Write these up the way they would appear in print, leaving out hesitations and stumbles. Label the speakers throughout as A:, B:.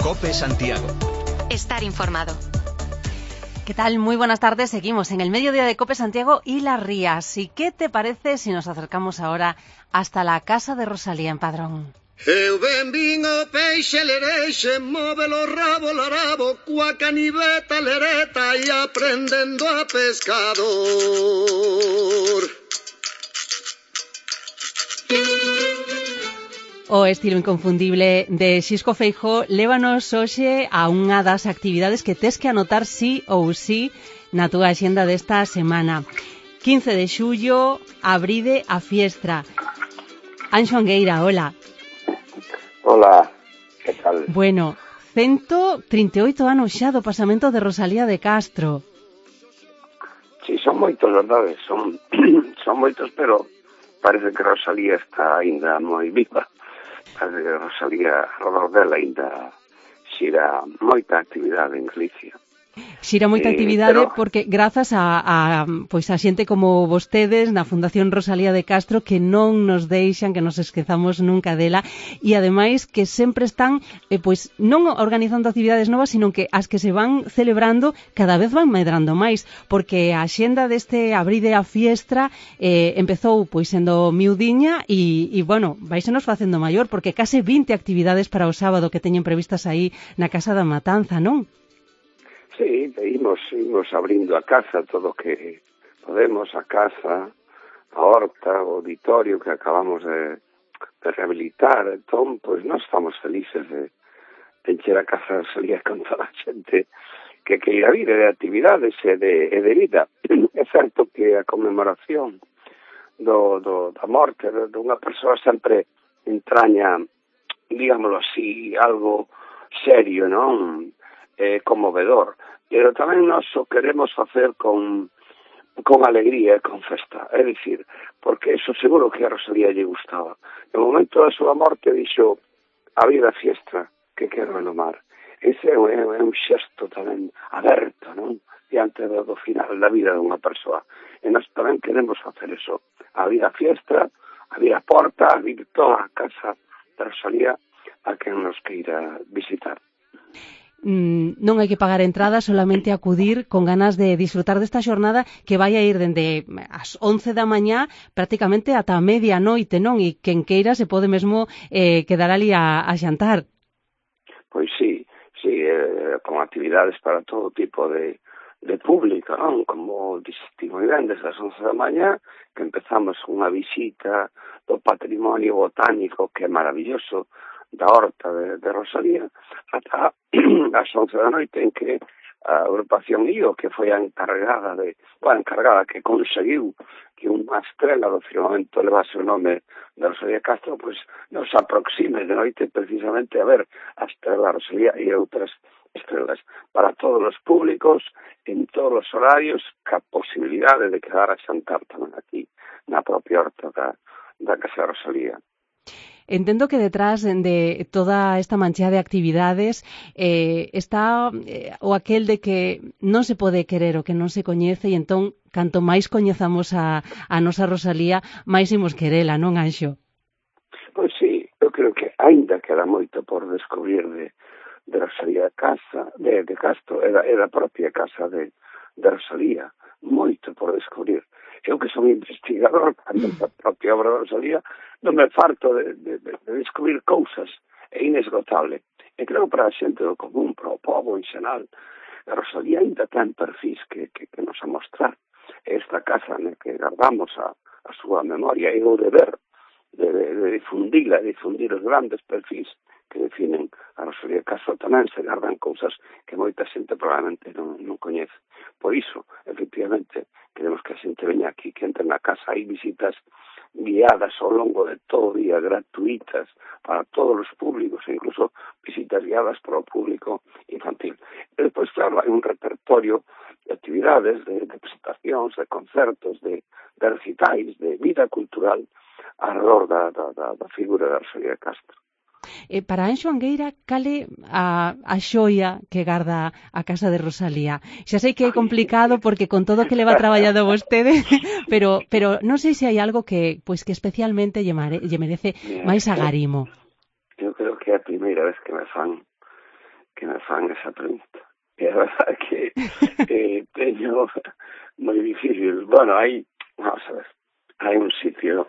A: COPE Santiago.
B: Estar informado.
C: ¿Qué tal? Muy buenas tardes. Seguimos en el mediodía de COPE Santiago y Las Rías. ¿Y qué te parece si nos acercamos ahora hasta la casa de Rosalía en Padrón?
D: Eu ben vin o peixe lereixe, move o rabo larabo, coa caniveta lereta e aprendendo a pescador.
C: O estilo inconfundible de Xisco Feijóo lévanos hoxe a unha das actividades que tes que anotar sí ou sí na túa axenda desta semana. 15 de xullo, abride a fiestra. Anxo Angueira, hola.
E: Hola, que tal?
C: Bueno, 138 anos xa do pasamento de Rosalía de Castro.
E: Sí, son moitos, verdade, son moitos, pero parece que Rosalía está aínda moi viva. Parece que Rosalía, alrededor dela, aínda xira moita actividade en Galicia.
C: Xira moita actividade
E: pero...
C: porque grazas a xente como vostedes na Fundación Rosalía de Castro que non nos deixan, que nos esquezamos nunca dela e ademais que sempre están non organizando actividades novas, sino que as que se van celebrando cada vez van medrando máis, porque a xenda deste abride a fiestra empezou sendo miudiña e bueno, vaisenos facendo maior porque case 20 actividades para o sábado que teñen previstas aí na Casa da Matanza, non?
E: Sí, imos abrindo a casa todo o que podemos, a casa, a horta, o auditorio que acabamos de rehabilitar. Entón, nós estamos felices de encher a casa de Rosalía con toda a xente que queira vir de actividades e de vida. É certo que a conmemoración da morte dunha persoa sempre entraña, digámoslo así, algo serio, non? Conmovedor, pero tamén nós o queremos facer con alegría e con festa, é dicir, porque eso seguro que a Rosalía lle gustaba. No momento da súa morte dixo a vida fiestra que quero no mar. Ese é un xesto tamén aberto, non? Diante do final da vida dunha persoa. E nós tamén queremos facer eso. A vida fiestra, a vida porta, a vir toda a casa de Rosalía a quen nos queira visitar.
C: Non hai que pagar entrada, solamente acudir con ganas de disfrutar desta xornada que vai a ir dende as 11 da mañá prácticamente ata a media noite, non? E quen queira se pode mesmo quedar ali a xantar.
E: Pois sí, con actividades para todo tipo de público, non? Como dixiste moi ben, desde as 11 da mañá que empezamos unha visita do patrimonio botánico que é maravilloso da horta de Rosalía ata as 11 da noite en que a agrupación IO, que foi a encargada que conseguiu que unha estrela do firmamento levase o nome de Rosalía Castro, nos aproxime de noite precisamente a ver a estrela Rosalía e outras estrelas para todos os públicos, en todos os horarios, ca posibilidade de quedar a xantar tamén aquí na propia horta da Casa de Rosalía.
C: Entendo que detrás de toda esta manchea de actividades está o aquel de que non se pode querer o que non se coñece e entón, canto máis coñezamos a nosa Rosalía, máis imos querela, non, Anxo?
E: Pois sí, eu creo que aínda queda moito por descubrir de Rosalía de Castro e da propia casa de Rosalía, moito por descubrir. Eu que son investigador da propia obra de Rosalía, non me farto de descubrir cousas, é inesgotable. E creo para a xente do común, para o povo en xeral, a Rosalía ainda ten perfis que nos a mostrar. Esta casa na que guardamos a súa memoria e o deber de difundila, de difundir os grandes perfis que definen a Rosalía Castro. Tamén se gardan cousas que moita xente probablemente non coñece. Por iso, efectivamente, queremos que a xente veña aquí, que entre na casa. Hai visitas guiadas ao longo de todo o día, gratuitas para todos os públicos, e incluso visitas guiadas para o público infantil. E despois, claro, hai un repertorio de actividades, de presentacións, de concertos, de recitais, de vida cultural alrededor da figura de Rosalía Castro.
C: Para Anxo Angueira, cale a xoia que garda a casa de Rosalía? Xa sei que é complicado porque con todo que leva traballado vostede, pero non sei se hai algo que especialmente lle merece máis agarimo.
E: Eu creo que é a primeira vez que me fan me fan esa pregunta. E a verdade que teño moi difícil. Bueno, vamos a ver, hai un sitio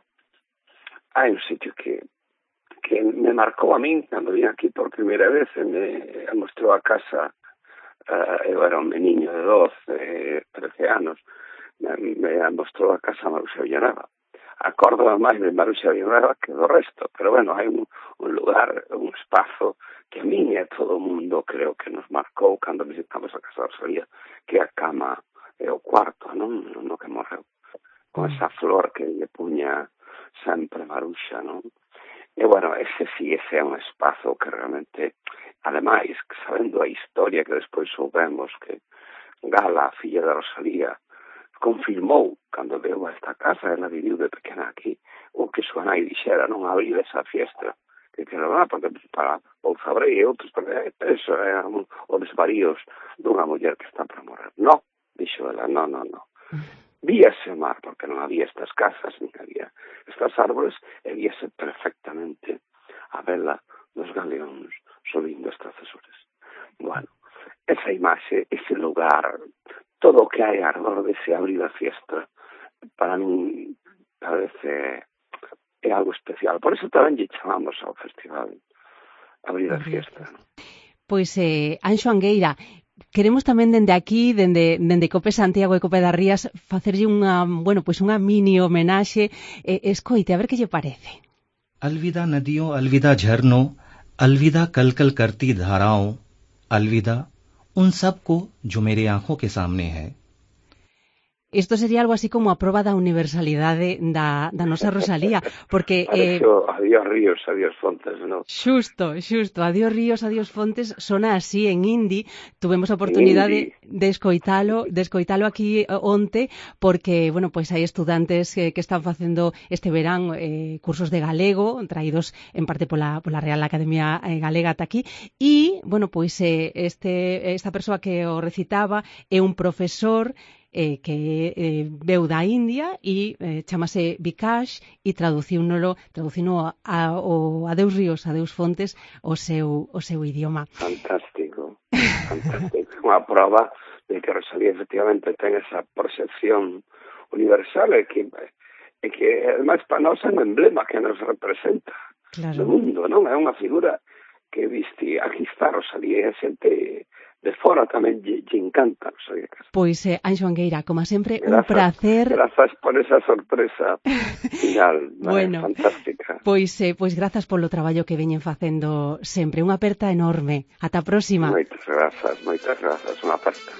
E: que me marcou a min cando vim aquí por primeira vez e me mostrou a casa. Eu era un meniño de 12, 13 anos, me mostrou a casa Maruxa Villanueva. Acordo máis de Maruxa Villanueva que do resto, pero bueno, hai un lugar, un espazo que a min e a todo o mundo creo que nos marcou cando visitamos a casa de Rosalía, que a cama e o cuarto, non? No que morreu, con esa flor que lle puña sempre Maruxa, non? E bueno, ese é un espazo que realmente, ademais, sabendo a historia que despois soubemos que Gala, a filla de Rosalía, confirmou cando veu a esta casa, ela viviu de pequena aquí, o que súa nai dixera, non abrir esa fiesta, que non, porque para ou sabrei e outros, porque eso é os desvaríos dunha muller que está para morrer. Non, dixo ela, non. Víase o mar, porque non había estas casas, ni había estas árboles, e víase perfectamente a vela dos galeóns subindo estas cesures. Bueno, esa imaxe, ese lugar, todo o que hai ardor dese abrir a fiesta, para mí parece é algo especial. Por eso tamén lle chamamos ao festival abrir a fiesta.
C: Pois, Anxo Angueira, queremos tamén dende aquí, dende Cope Santiago e Cope das Rías, facerlle unha mini homenaxe. Escoite, a ver que lle parece.
A: अलविदा नदियों, अलविदा झरनों, अलविदा कल कल करती धाराओं, अलविदा उन सब को जो मेरी आंखों के सामने है.
C: Isto sería algo así como a proba da universalidade da nosa Rosalía, porque...
E: Adiós ríos, adiós fontes, non?
C: Xusto, adiós ríos, adiós fontes, sona así en hindi. Tuvemos a oportunidade de escoitalo aquí onte, porque, bueno, pois hai estudantes que están facendo este verán cursos de galego, traídos en parte pola Real Academia Galega ata aquí, e, bueno, pois esta persoa que o recitaba é un profesor que veu da India e chamase Vikash e traduciuno ao adeus ríos, adeus fontes o seu idioma.
E: Fantástico. Unha prova de que Rosalía efectivamente ten esa percepción universal e que además para nós é un emblema que nos representa no mundo, non? É unha figura que viste, aquí está Rosalía, xente de fora tamén lle encanta Rosalía Castro.
C: Pois, Anxo Angueira, como sempre, un placer.
E: Grazas por esa sorpresa final,
C: bueno,
E: fantástica.
C: Pois grazas polo traballo que veñen facendo sempre. Unha aperta enorme. Ata a próxima.
E: Moitas grazas, unha aperta.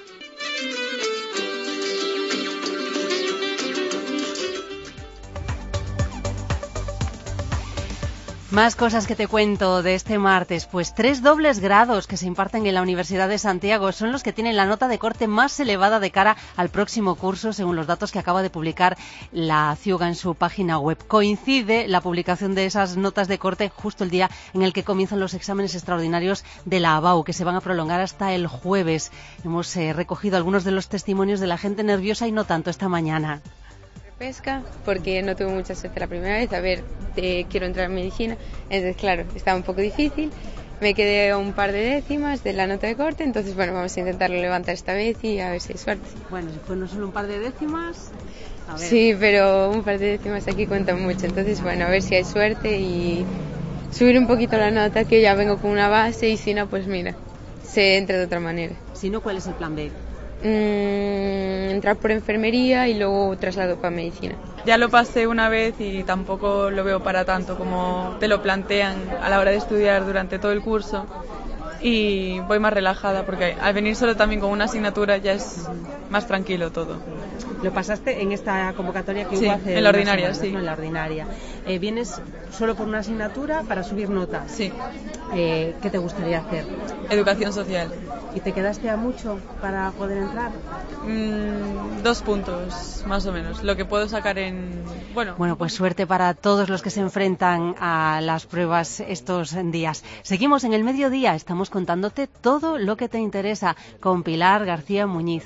C: Más cosas que te cuento de este martes. Pues 3 dobles grados que se imparten en la Universidad de Santiago son los que tienen la nota de corte más elevada de cara al próximo curso, según los datos que acaba de publicar la CIUG en su página web. Coincide la publicación de esas notas de corte justo el día en el que comienzan los exámenes extraordinarios de la ABAU, que se van a prolongar hasta el jueves. Hemos recogido algunos de los testimonios de la gente nerviosa y no tanto esta mañana.
F: Pesca, porque no tuve mucha suerte la primera vez, quiero entrar en medicina, entonces claro, estaba un poco difícil, me quedé a un par de décimas de la nota de corte, entonces bueno, vamos a intentarlo levantar esta vez y a ver si hay suerte.
C: Bueno, si fue no solo un par de décimas, a ver.
F: Sí, pero un par de décimas aquí cuentan mucho, entonces bueno, a ver si hay suerte y subir un poquito la nota, que ya vengo con una base y si no, pues mira, se entra de otra manera.
C: Si no, ¿cuál es el plan B?
F: Entrar por enfermería y luego traslado para medicina.
G: Ya lo pasé una vez y tampoco lo veo para tanto como te lo plantean a la hora de estudiar durante todo el curso, y voy más relajada porque al venir solo también con una asignatura ya es más tranquilo todo.
C: Lo pasaste en esta convocatoria que
G: sí,
C: hubo hace
G: en la ordinaria,
C: semanas,
G: sí.
C: ¿no? En la ordinaria. ¿Vienes solo por una asignatura para subir notas?
G: Sí.
C: ¿Qué te gustaría hacer?
G: Educación social.
C: ¿Y te quedaste a mucho para poder entrar?
G: 2 puntos, más o menos. Lo que puedo sacar en... Bueno,
C: pues suerte para todos los que se enfrentan a las pruebas estos días. Seguimos en el mediodía, estamos contándote todo lo que te interesa con Pilar García Muñiz.